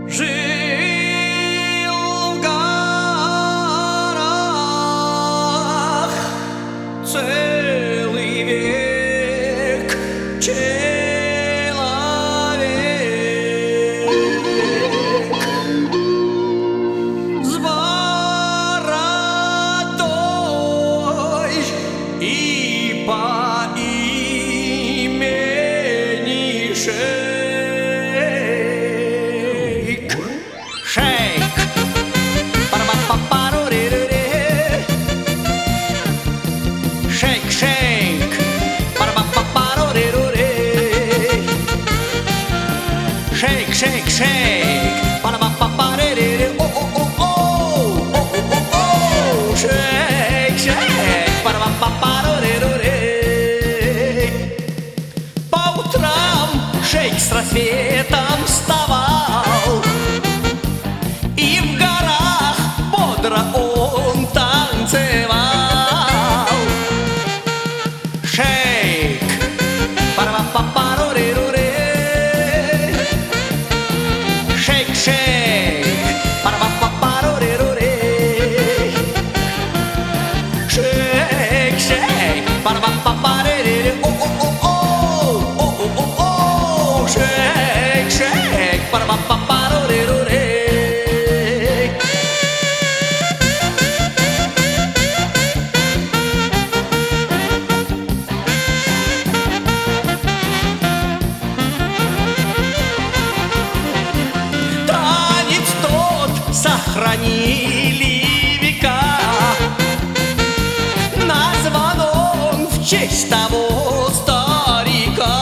Жил в горах целый век человек с бородой и по имени Шейк. Шейк, пара-па-па-пару-ри-ри-ри. Шейк, шейк, пара-па-па-пару-ри-ри-ри. Шейк, шейк, шейк, пара-па-па-ри-ри-ри. О-о-о-о, о-о-о-о. Шейк, шейк, пара-па-па-пару-ри-ри-ри. По утрам шейк с рассветом вставал, и в горах бодро он танцевал. Шейк, пара-па-па-пару-ри-ри-ри. Шейк, шейк, пара-па-па-пару-ри-ри-ри. Шейк, шейк, пара-па-па-ри-ри-ри. О-о-о-о, о-о-о-о. Шейк, шейк, пара-па-па-пару-ри-ри-ри. Танец тот сохранили века, назван он в честь того старика.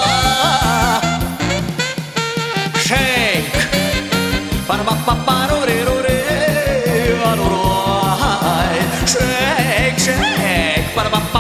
Шейк, пара-па-па-пару-ри-ри-ри. Шейк, шейк, пара-па-па.